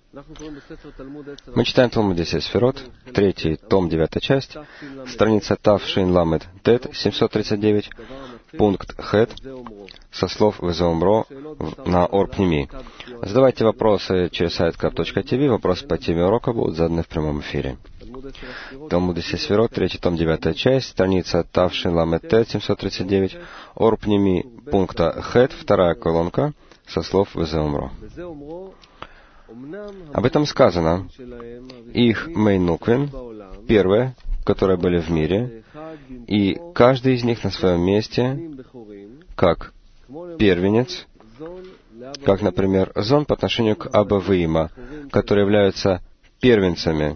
Мы читаем Талмуд 10 Сферот, 3 том, 9 часть, страница Тав Шин Ламед Тет, 739, пункт Хет, со слов Везеумро на Орпними. Задавайте вопросы через сайт kap.tv, вопросы по теме урока будут заданы в прямом эфире. Талмуд 10 Сферот, 3 том, 9 часть, страница Тав Шин Ламед Тет, 739, Орпними, пункта Хет, вторая колонка, со слов Везеумро. Об этом сказано: их Мейнуквин, первые, которые были в мире, и каждый из них на своем месте, как первенец, как, например, Зон по отношению к Аба Виима, которые являются первенцами,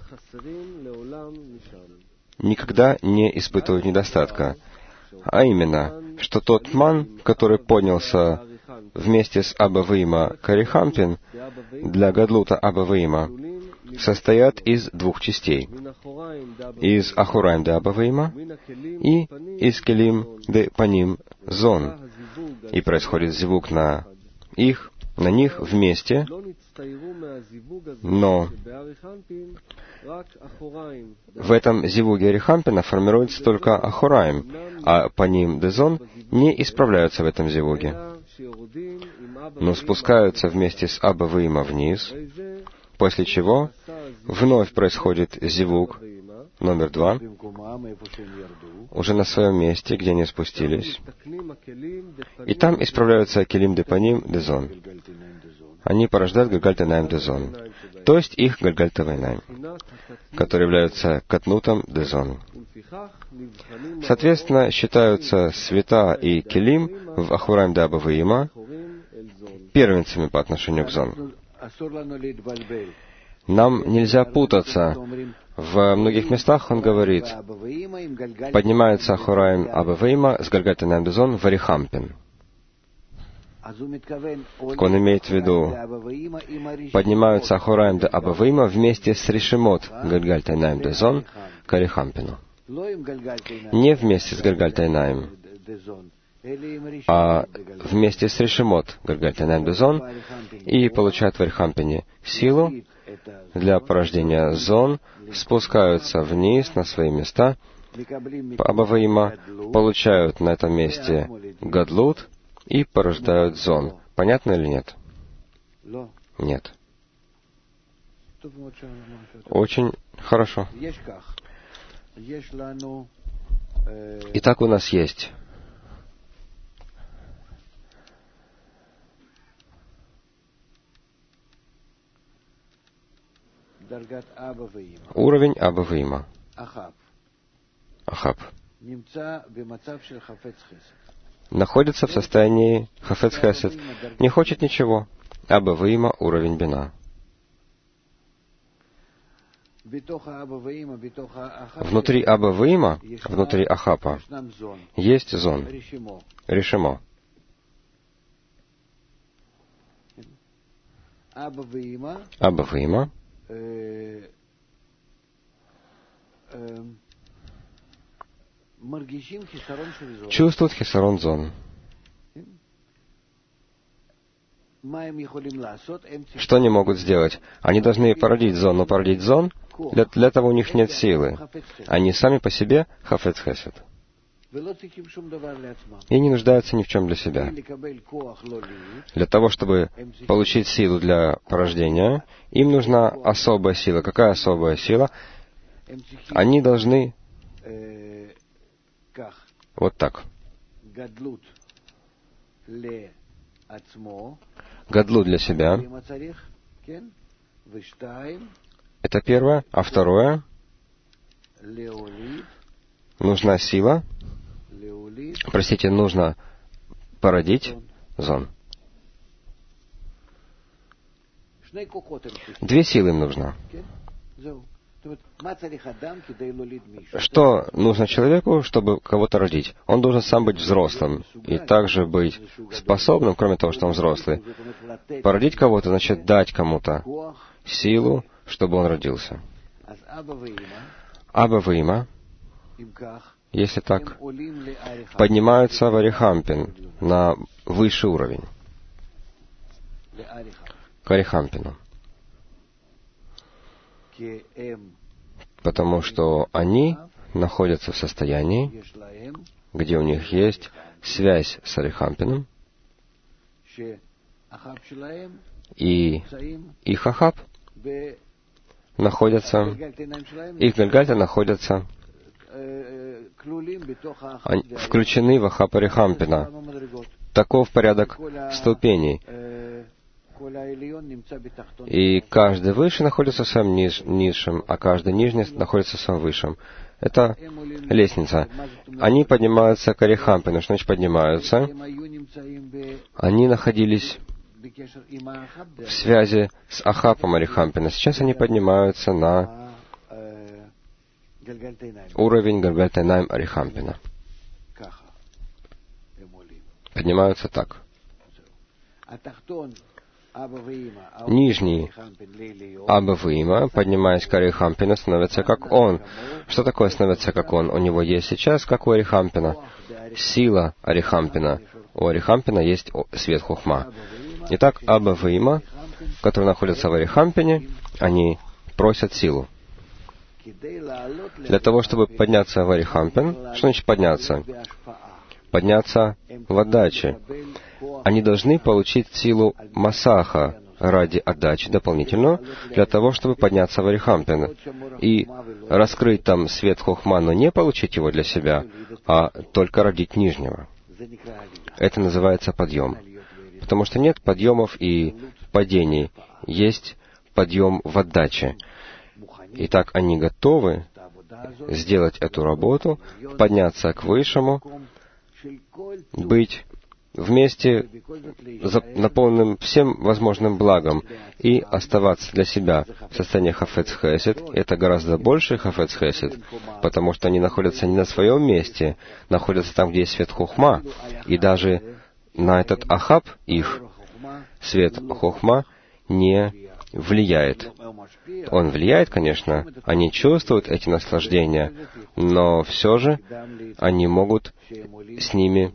никогда не испытывают недостатка. А именно, что тот ман, который поднялся вместе с Аба Виима Карихампин для Гадлута Аба Виима, состоят из двух частей: из Ахураим де Аба Виима и из Келим де Паним Зон. И происходит зивуг на них вместе, но в этом зивуге Арихампина формируется только Ахураим, а Паним де Зон не исправляются в этом зивуге, но спускаются вместе с Аба Виима вниз, после чего вновь происходит зивуг номер 2, уже на своем месте, где они спустились, и там исправляются Келим де Паним де Зон. Они порождают Гальгальтейнаим де Зон, то есть их Гальгальтейнаим, которые являются Катнутом де Зон. Соответственно, считаются света и Келим в Ахураим де Аба Виима первенцами по отношению к Зон. Нам нельзя путаться. В многих местах он говорит: поднимается Ахураим Аба Виима с Гальгальтейнаим де Зон в Арихампин. Он имеет в виду, поднимаются Ахураим де Аба Виима вместе с Ришимот Гальгальтейнаим де Зон к Арихампину. Не вместе с Гальгальтейнаим, а вместе с Ришимот Гальгальтейнаим де Зон, и получают в Арихампине силу для порождения Зон, спускаются вниз на свои места Аба Виима, получают на этом месте Гадлут и порождают Зон. Понятно или нет? Нет. Очень хорошо. Итак, у нас есть уровень Аба Виима. Ахаб находится в состоянии Хафец Хесед, не хочет ничего. Аба Виима — уровень Бина. Внутри Аба Виима, внутри Ахапа, есть Зон, Ришимо. Аба Виима чувствует хисарон Зон. Что они могут сделать? Они должны породить Зон, но породить Зон, для того у них нет силы. Они сами по себе Хафец Хесед. И не нуждаются ни в чем для себя. Для того, чтобы получить силу для порождения, им нужна особая сила. Какая особая сила? Они должны вот так. Гадлут для себя. Это первое. А второе. Нужна сила. Простите, нужно породить Зон. Две силы им нужно. Что нужно человеку, чтобы кого-то родить? Он должен сам быть взрослым и также быть способным, кроме того, что он взрослый. Породить кого-то значит дать кому-то силу, чтобы он родился. Аба Виима, если так, поднимаются в Арихампин на высший уровень, к Арихампину. потому что они находятся в состоянии, где у них есть связь с Арихампином, и их Ахаб находятся, их Гальгальты находятся, включены в Ахаб Арихампина. Таков порядок ступеней. И каждый выше находится в своем низшем, а каждый нижний находится в своем высшем. Это лестница. Они поднимаются к Арихампину. Что значит поднимаются? Они находились в связи с Ахапом Арихампина. Сейчас они поднимаются на уровень Гальгальтайнаим Арихампина. Поднимаются так. Нижний Аба Вима, поднимаясь к Арихампину, становится как он. Что такое становится как он? У него есть сейчас, как у Арихампина, сила Арихампина. У Арихампина есть свет Хохма. Итак, Аба Вима, которые находятся в Арихампине, они просят силу. Для того, чтобы подняться в Арихампин, что значит подняться? Подняться в отдаче. Они должны получить силу Масаха ради отдачи дополнительную, для того, чтобы подняться в Арихампин и раскрыть там свет Хохма, но не получить его для себя, а только родить нижнего. Это называется подъем. Потому что нет подъемов и падений. Есть подъем в отдаче. Итак, они готовы сделать эту работу, подняться к Высшему, быть вместе наполненным всем возможным благом и оставаться для себя в состоянии Хафец Хесед. Это гораздо больше Хафец Хесед, потому что они находятся не на своем месте, находятся там, где есть свет Хохма, и даже на этот Ахаб их свет Хохма не влияет. Он влияет, конечно, они чувствуют эти наслаждения, но все же они могут с ними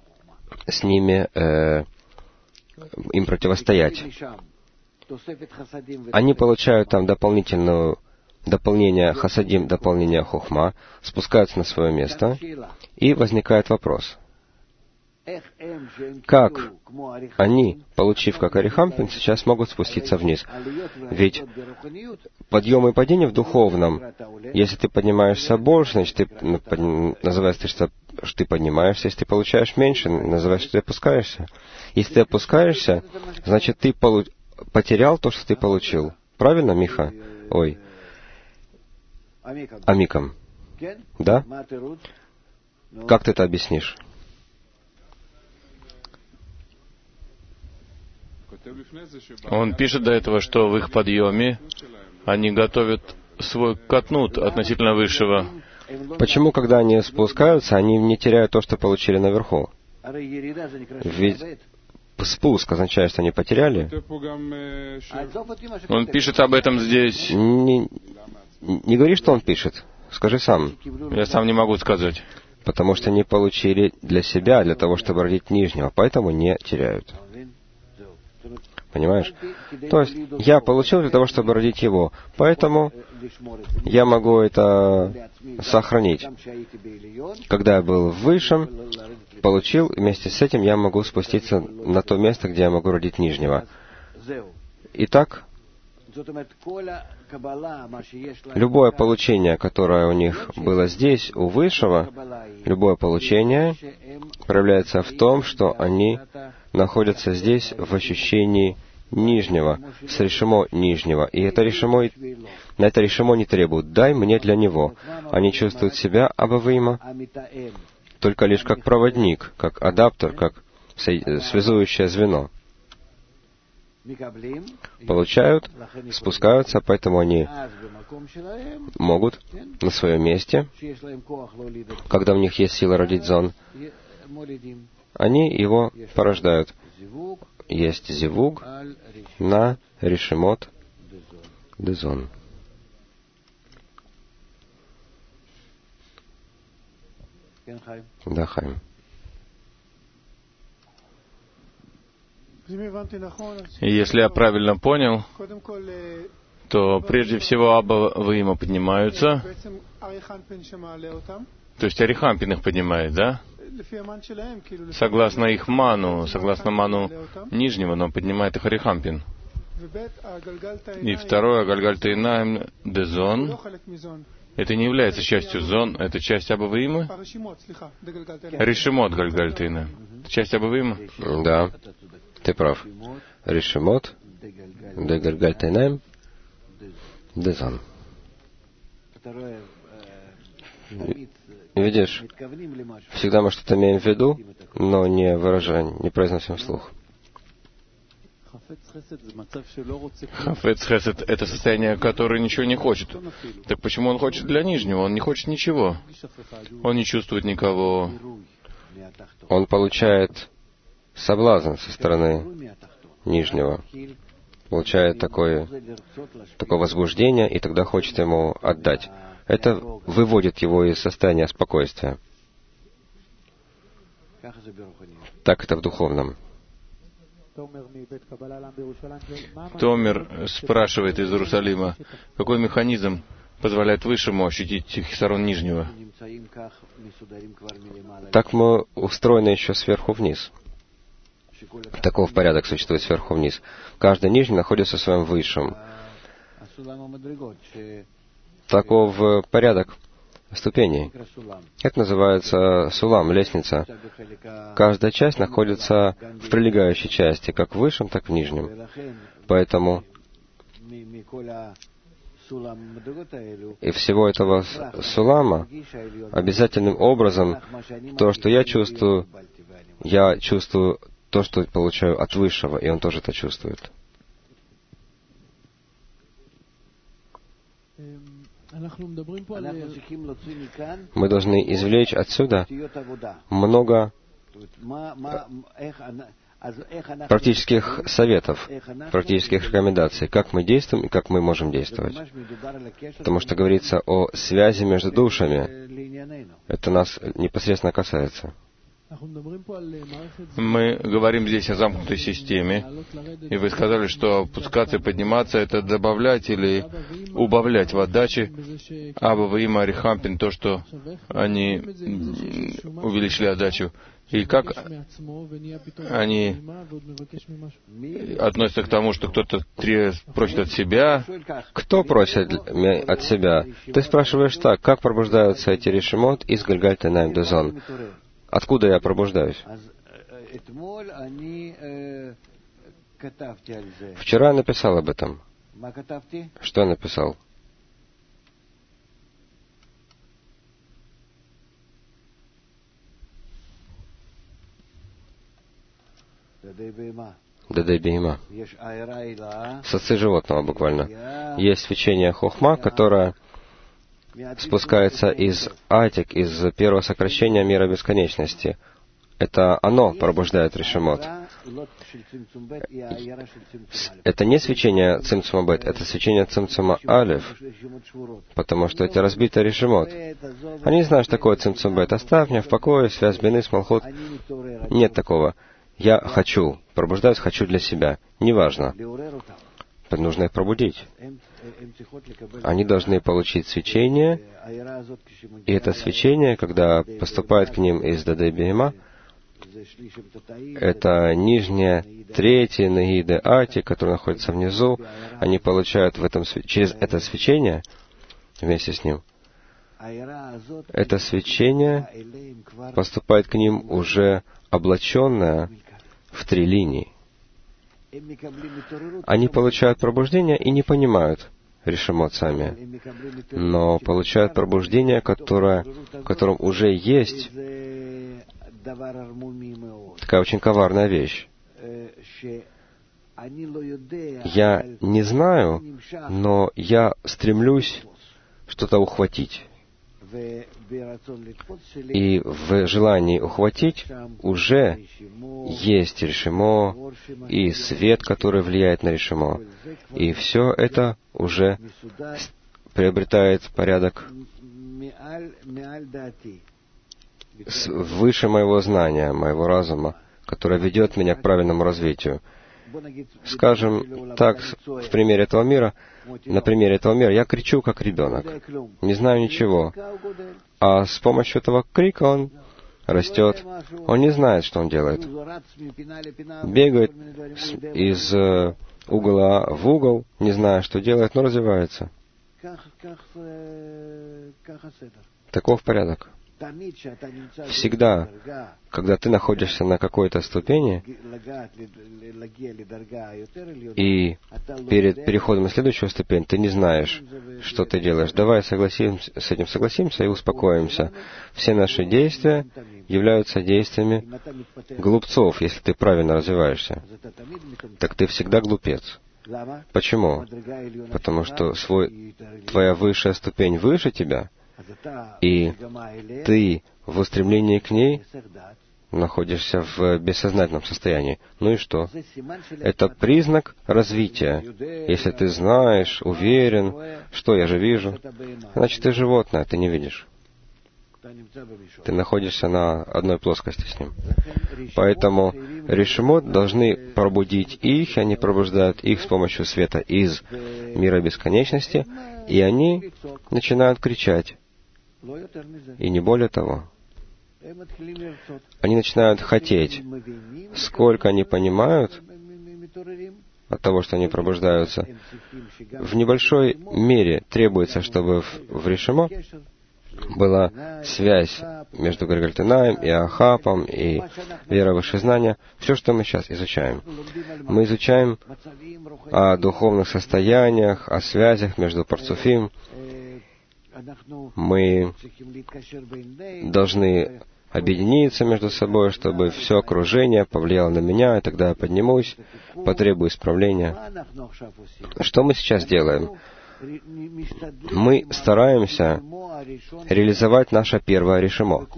им противостоять. Они получают там дополнение хасадим, дополнение хохма, спускаются на свое место, и возникает вопрос. Как они, получив как Арихампин, сейчас могут спуститься вниз? Ведь подъем и падение в духовном, если ты поднимаешься больше, значит, ты называешь, что ты поднимаешься, если ты получаешь меньше, называешь, что ты опускаешься. Если ты опускаешься, значит, ты потерял то, что ты получил. Правильно, Миха? Ой. Амикам. Да? Как ты это объяснишь? Он пишет до этого, что в их подъеме они готовят свой катнут относительно высшего. Почему, когда они спускаются, они не теряют то, что получили наверху? Ведь спуск означает, что они потеряли. Он пишет об этом здесь. Не говори, что он пишет. Скажи сам. Я сам не могу сказать. Потому что не получили для себя, для того, чтобы родить нижнего, поэтому не теряют. Понимаешь? То есть, я получил для того, чтобы родить его, поэтому я могу это сохранить. Когда я был в высшем, получил, вместе с этим я могу спуститься на то место, где я могу родить нижнего. Итак, любое получение, которое у них было здесь, у Высшего, любое получение проявляется в том, что они находятся здесь в ощущении нижнего, с решимо нижнего. И на это решимо не требуют «дай мне для него». Они чувствуют себя Абавима только лишь как проводник, как адаптер, как связующее звено. Получают, спускаются, поэтому они могут на своем месте, когда у них есть сила родить зон, они его порождают. Есть зивуг на решимот дезон. Да, Хайм. Если я правильно понял, то прежде всего Аба Ваима поднимаются, то есть Арихампин их поднимает, да? Согласно их ману, согласно ману нижнего, но поднимает их Арихампин. И второе, Гальгальтайнаем Дезон, это не является частью зон, это часть Аба Ваимы? Решимот Гальгальтайна. Часть Аба Ваима? Да, ты прав. Решимот, де Гальгальтайнаем, Дезон. Видишь, всегда мы что-то имеем в виду, но не выражаем, не произносим вслух. Хафец Хесед — это состояние, которое ничего не хочет. Так почему он хочет для нижнего? Он не хочет ничего. Он не чувствует никого. Он получает соблазн со стороны нижнего. Получает такое возбуждение, и тогда хочет ему отдать. Это выводит его из состояния спокойствия. Так это в духовном. Томер спрашивает из Иерусалима, какой механизм позволяет Высшему ощутить хисарон нижнего? Так мы устроены еще сверху вниз. Таков порядок существует сверху вниз. Каждый нижний находится в своем высшем. Таков порядок ступеней. Это называется сулам, лестница. Каждая часть находится в прилегающей части, как в высшем, так и в нижнем. Поэтому и всего этого сулама обязательным образом то, что я чувствую то, что получаю от Высшего, и он тоже это чувствует. Мы должны извлечь отсюда много практических советов, практических рекомендаций, как мы действуем и как мы можем действовать. Потому что говорится о связи между душами. Это нас непосредственно касается. Мы говорим здесь о замкнутой системе, и вы сказали, что опускаться и подниматься — это добавлять или убавлять в отдаче Аба Ваима Арихампин, то, что они увеличили отдачу. И как они относятся к тому, что кто-то просит от себя? Кто просит от себя? Ты спрашиваешь так, как пробуждаются эти решимот из Гальгальтайнаем Дезон? Откуда я пробуждаюсь? Вчера я написал об этом. Что я написал? Дадей Бейма. Сосцы животного буквально. Есть свечение Хохма, которое спускается из Атик, из первого сокращения мира бесконечности. Это оно пробуждает решимот. Это не свечение Цимцума Бет, это свечение Цимцума Алеф, потому что это разбитый решимот. Они не знают, что такое Цимцум Бет. Оставь меня в покое, связь Бины с Малхут. Нет такого. Я хочу, пробуждаюсь, хочу для себя. Неважно. Нужно их пробудить. Они должны получить свечение, и это свечение, когда поступает к ним из Дадей Бейма, это нижняя, третья Нагида Ати, которая находится внизу, они получают через это свечение, вместе с ним, это свечение поступает к ним уже облаченное в 3 линии. Они получают пробуждение и не понимают решимот сами, но получают пробуждение, в котором уже есть такая очень коварная вещь. Я не знаю, но я стремлюсь что-то ухватить. И в желании ухватить уже есть решимо и свет, который влияет на решимо. И все это уже приобретает порядок выше моего знания, моего разума, которое ведет меня к правильному развитию. Скажем так, в примере этого мира, на примере этого мира, я кричу как ребенок, не знаю ничего, а с помощью этого крика он растет, он не знает, что он делает, бегает из угла в угол, не зная, что делает, но развивается. Таков порядок. Всегда, когда ты находишься на какой-то ступени, и перед переходом на следующую ступень ты не знаешь, что ты делаешь. Давай с этим согласимся и успокоимся. Все наши действия являются действиями глупцов, если ты правильно развиваешься. Так ты всегда глупец. Почему? Потому что твоя высшая ступень выше тебя, и ты в устремлении к ней находишься в бессознательном состоянии. Ну и что? Это признак развития. Если ты знаешь, уверен, что я же вижу, значит, ты животное, ты не видишь. Ты находишься на одной плоскости с ним. Поэтому решимот должны пробудить их, и они пробуждают их с помощью света из мира бесконечности, и они начинают кричать. И не более того. Они начинают хотеть. Сколько они понимают от того, что они пробуждаются, в небольшой мере требуется, чтобы в решимо была связь между Гальгальтаинаем и Ахапом, и вера в высшее знание. Все, что мы сейчас изучаем. Мы изучаем о духовных состояниях, о связях между парцуфим. Мы должны объединиться между собой, чтобы все окружение повлияло на меня, и тогда я поднимусь, потребую исправления. Что мы сейчас делаем? Мы стараемся реализовать наше первое решимо.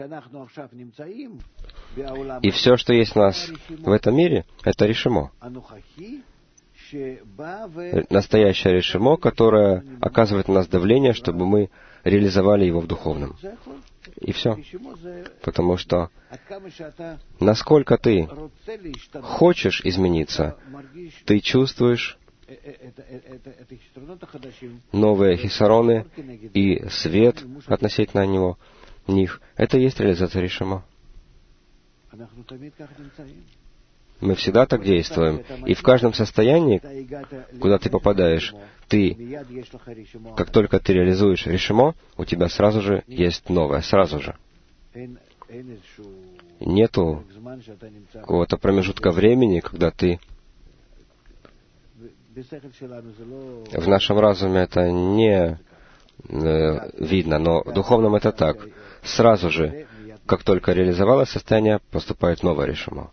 И все, что есть у нас в этом мире, это решимо. Настоящее решимо, которое оказывает на нас давление, чтобы мы реализовали его в духовном. И все. Потому что насколько ты хочешь измениться, ты чувствуешь новые хисароны и свет относительно них. Это и есть реализация решимо. Мы всегда так действуем. И в каждом состоянии, куда ты попадаешь, как только ты реализуешь решимо, у тебя сразу же есть новое, сразу же. Нету какого-то промежутка времени, когда ты... В нашем разуме это не видно, но в духовном это так. Сразу же, как только реализовалось состояние, поступает новое решимо.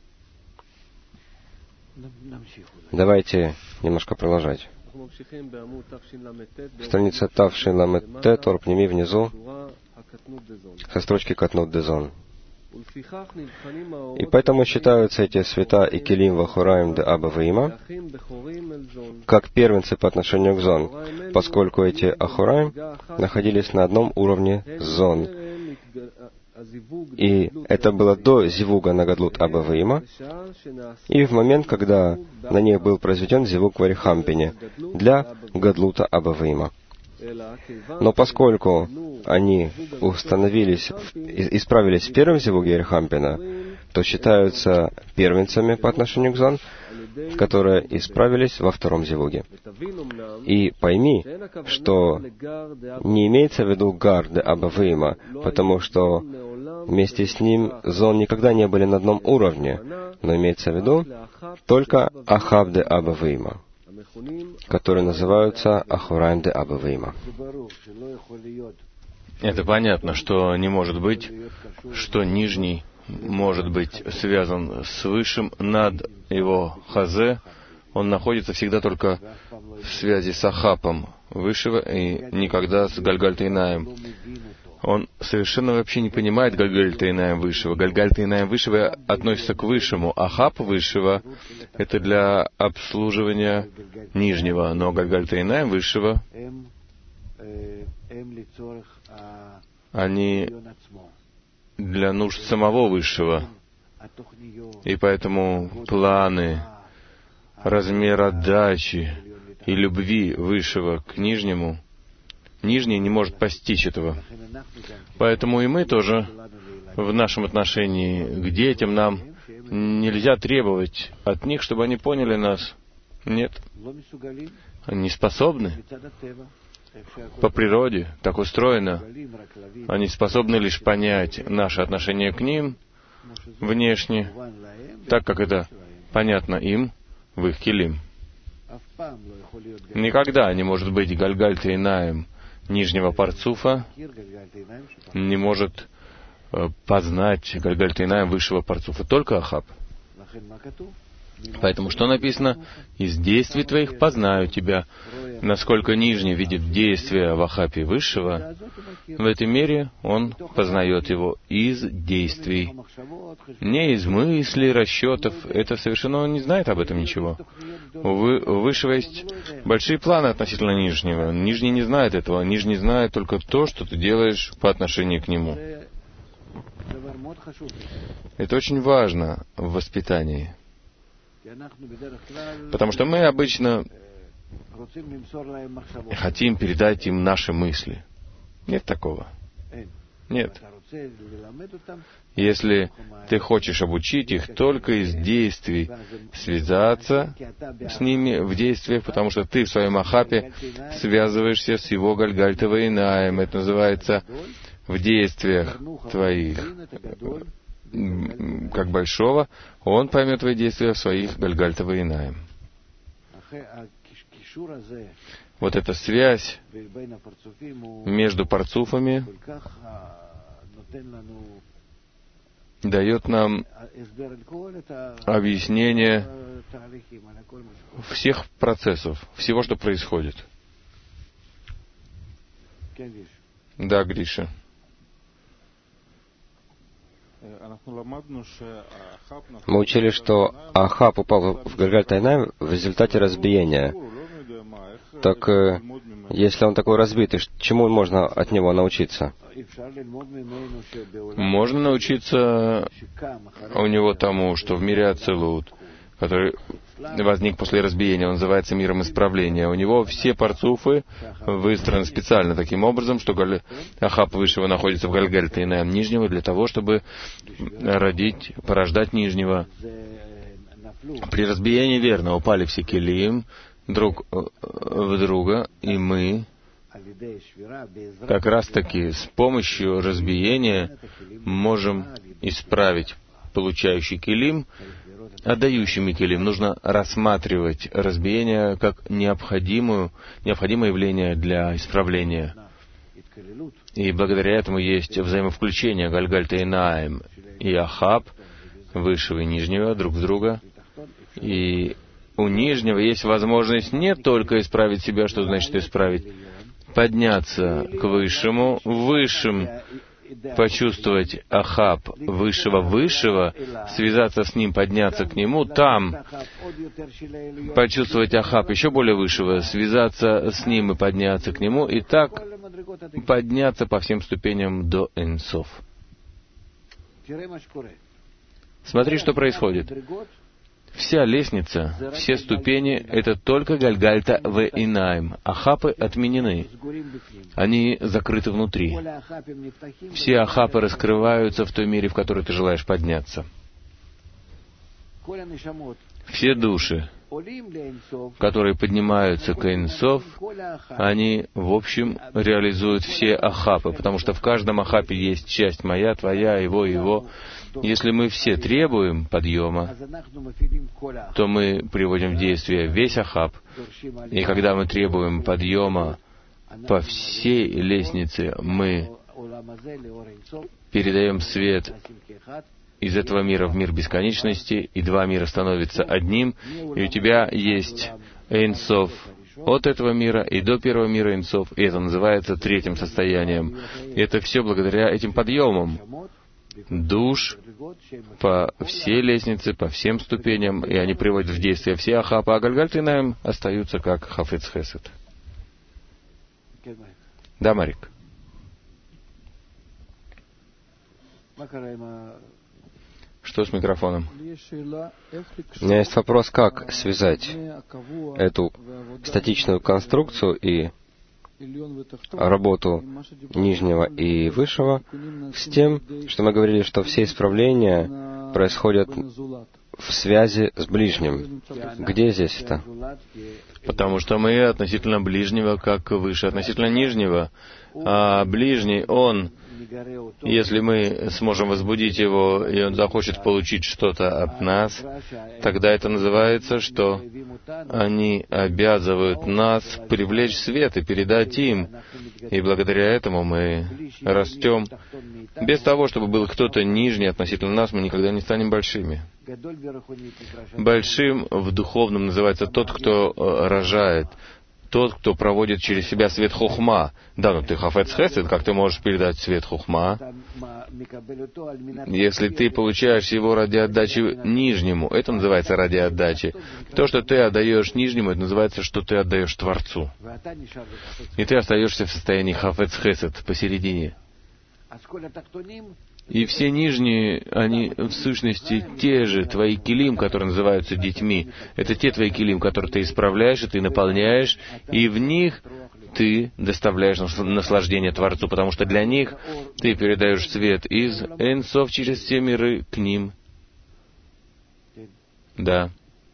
Давайте немножко продолжать. Страница Тавшин Ламет Тет, Орпними внизу, со строчки Катнут Дезон. И поэтому считаются эти света и Келим Вахураим де Аба Ваима как первенцы по отношению к Зон, поскольку эти Ахураим находились на одном уровне с Зон. И это было до зивуга на Гадлут Аба Ваима, и в момент, когда на них был произведен зивуг в Арихампине для Гадлута Аба Ваима. Но поскольку они исправились в первом зивуге Арихампина, то считаются первенцами по отношению к Зон, которые исправились во втором зивуге. И пойми, что не имеется в виду Гар де Аба Ваима, потому что вместе с ним Зон никогда не были на одном уровне, но имеется в виду только Ахаб де Аба Ваима, которые называются Ахураим де Аба Ваима. Это понятно, что не может быть, что нижний может быть связан с высшим над его хазе. Он находится всегда только в связи с Ахапом высшего и никогда с Гальгальтаинаем. Он совершенно вообще не понимает Гальгальтаинаем высшего. Гальгальтаинаем высшего относится к высшему. Ахап высшего — это для обслуживания нижнего, но Гальгальтаинаем высшего — они для нужд самого высшего. И поэтому планы размер отдачи и любви высшего к нижнему, нижний не может постичь этого. Поэтому и мы тоже в нашем отношении к детям нам нельзя требовать от них, чтобы они поняли нас. Нет. Они не способны. По природе так устроено. Они способны лишь понять наше отношение к ним внешне, так как это понятно им в их килим. Никогда не может быть Гальгальта Инаим нижнего парцуфа, не может познать Гальгальта Инаим высшего парцуфа, только Ахаб. Поэтому что написано? «Из действий твоих познаю тебя». Насколько нижний видит действия в Ахапе высшего, в этой мере он познает его из действий. Не из мыслей, расчетов. Это совершенно он не знает об этом ничего. У высшего есть большие планы относительно нижнего. Нижний не знает этого. Нижний знает только то, что ты делаешь по отношению к нему. Это очень важно в воспитании. Потому что мы обычно хотим передать им наши мысли. Нет такого. Нет. Если ты хочешь обучить их только из действий, связаться с ними в действиях, потому что ты в своем Ахапе связываешься с его Гальгальта Инаим. Это называется в действиях твоих как большого, он поймет твои действия в своих Гальгальта Инаим. Вот эта связь между парцуфами дает нам объяснение всех процессов, всего, что происходит. Да, Гриша. Мы учили, что Ахаб упал в Гальгальта Инаим в результате разбиения. Так, если он такой разбитый, чему можно от него научиться? Можно научиться у него тому, что в мире Ацилут, который возник после разбиения, он называется миром исправления. У него все парцуфы выстроены специально таким образом, что Ахаб высшего находится в Гальгальта Инаим нижнего для того, чтобы порождать нижнего. При разбиении, верно, упали все килим друг в друга, и мы как раз-таки с помощью разбиения можем исправить получающий килим отдающими килим. Нужно рассматривать разбиение как необходимое явление для исправления. И благодаря этому есть взаимовключение Гальгальта Инаим и Ахаб, высшего и нижнего, друг в друга. И у нижнего есть возможность не только исправить себя, что значит исправить, подняться к высшему, высшим почувствовать Ахаб высшего, связаться с ним, подняться к нему, там почувствовать Ахаб еще более высшего, связаться с ним и подняться к нему, и так подняться по всем ступеням до Энсов. Смотри, что происходит. Вся лестница, все ступени — это только Гальгальта Инаим. Ахапы отменены. Они закрыты внутри. Все ахапы раскрываются в той мере, в которой ты желаешь подняться. Все души, которые поднимаются к Энсов, они, в общем, реализуют все ахапы, потому что в каждом ахапе есть часть моя, твоя, его. Если мы все требуем подъема, то мы приводим в действие весь ахап. И когда мы требуем подъема по всей лестнице, мы передаем свет из этого мира в мир бесконечности, и два мира становятся одним, и у тебя есть Эйнсов от этого мира и до первого мира Эйнсов, и это называется третьим состоянием. И это все благодаря этим подъемам душ по всей лестнице, по всем ступеням, и они приводят в действие все ахапы, а Гальгальта Инаим остаются как Хафец Хесед. Да, Марик? Что с микрофоном? У меня есть вопрос, как связать эту статичную конструкцию и работу нижнего и высшего с тем, что мы говорили, что все исправления происходят в связи с ближним. Где здесь это? Потому что мы относительно ближнего, как выше относительно нижнего. А ближний, он, если мы сможем возбудить его, и он захочет получить что-то от нас, тогда это называется, что они обязывают нас привлечь свет и передать им. И благодаря этому мы растем. Без того, чтобы был кто-то нижний относительно нас, мы никогда не станем большими. Большим в духовном называется тот, кто рожает, тот, кто проводит через себя свет хохма. Да, но ты хафец хесед, как ты можешь передать свет хохма? Если ты получаешь его ради отдачи нижнему, это называется ради отдачи. То, что ты отдаешь нижнему, это называется, что ты отдаешь Творцу. И ты остаешься в состоянии хафец хесед посередине. И все нижние, они в сущности те же твои килим, которые называются детьми. Это те твои килим, которые ты исправляешь, и ты наполняешь, и в них ты доставляешь наслаждение Творцу, потому что для них ты передаешь свет из Эйн-Соф через все миры к ним. Да.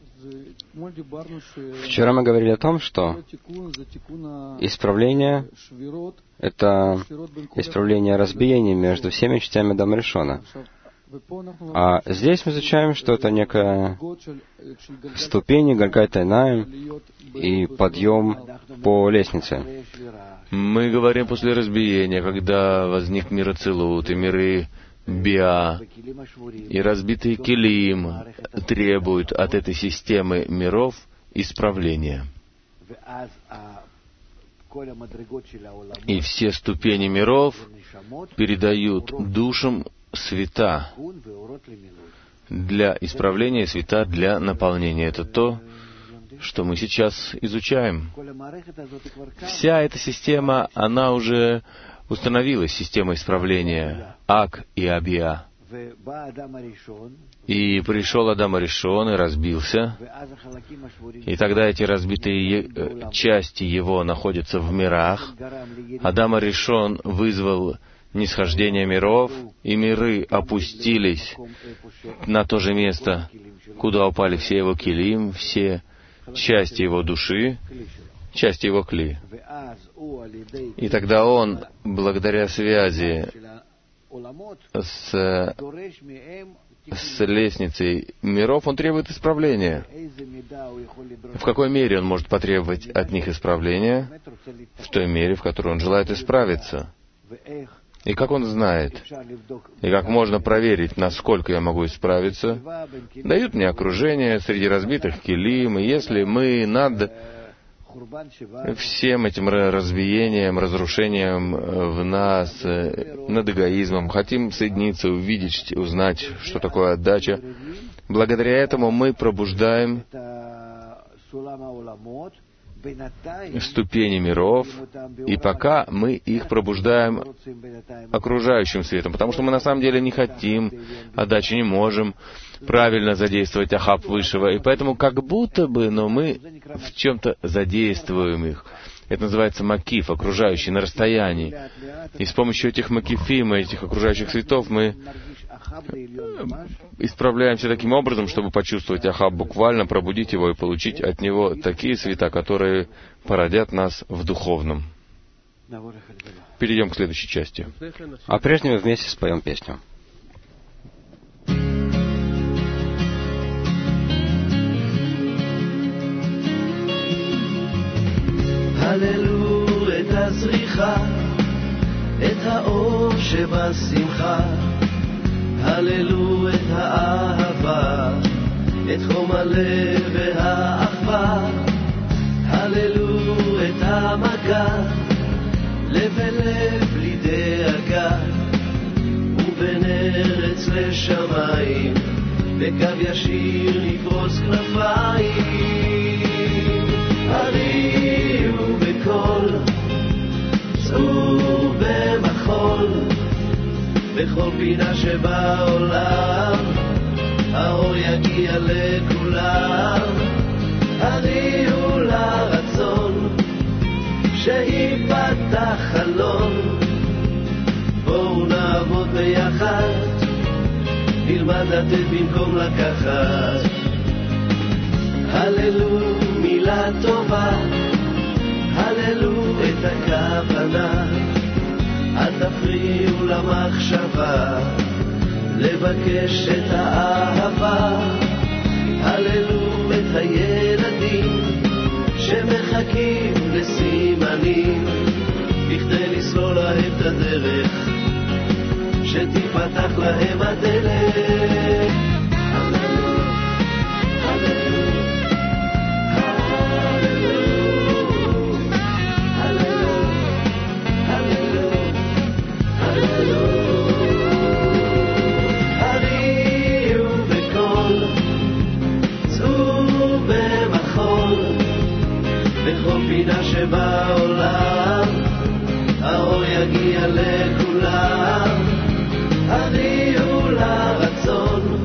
Вчера мы говорили о том, что исправление — это исправление разбиений между всеми частями Адама Ришона. А здесь мы изучаем, что это некая ступень, Гальгаль Тайнаим и подъем по лестнице. Мы говорим после разбиения, когда возник мир Ацилут и миры Биа, и разбитые килим требуют от этой системы миров исправления. И все ступени миров передают душам света для исправления, света для наполнения. Это то, что мы сейчас изучаем. Вся эта система, она уже установилась, система исправления Ак и Абиа. И пришел Адам Аришон и разбился, и тогда эти разбитые части его находятся в мирах. Адам Аришон вызвал нисхождение миров, и миры опустились на то же место, куда упали все его килим, все части его души, части его кли. И тогда он, благодаря связи с лестницей миров, он требует исправления. В какой мере он может потребовать от них исправления? В той мере, в которой он желает исправиться. И как он знает, и как можно проверить, насколько я могу исправиться, дают мне окружение среди разбитых килим, и если мы над всем этим разбиением, разрушением в нас, над эгоизмом, хотим соединиться, увидеть, узнать, что такое отдача, благодаря этому мы пробуждаем ступени миров, и пока мы их пробуждаем окружающим светом, потому что мы на самом деле не хотим отдачи, не можем правильно задействовать Ахаб Высшего, и поэтому как будто бы, но мы в чем-то задействуем их. Это называется макиф, окружающий, на расстоянии. И с помощью этих макифим, этих окружающих светов мы исправляемся таким образом, чтобы почувствовать Ахаб буквально, пробудить его и получить от него такие света, которые породят нас в духовном. Перейдем к следующей части. А прежде мы вместе споем песню. הללו את הזריחה, את האור שבשמחה, הללו את האהבה, את חום הלב והאחווה, הללו את המגע, לב אל לב בלי דאגה, ובין ארץ לשמיים, בקו ישיר נפרוס כנפיים. הריעו בקול, צאו במחול, בכל פינה שבעולם, האור יגיע לכולם, הריעו לרצון, שיפתח חלון. בואו נעבוד ביחד, נלמד לתת במקום לקחת. הללו מילה טובה, הללו את הכוונה, אל תפריעו למחשבה, לבקש את האהבה. הללו את הילדים שמחכים לסימנים, בכדי לסלול להם את הדרך, שתפתח להם הדלת. הללו, הללו, הללו, הללו, הללו, הריעו בקול, צאו במחול, בכל פינה שבעולם, האור יגיע לכולם. הריעו לרצון,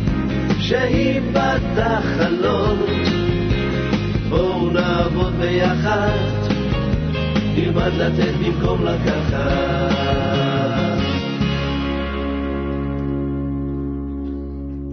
שיפתח חלון. בואו נעבוד ביחד, נלמד לתת במקום לקחת.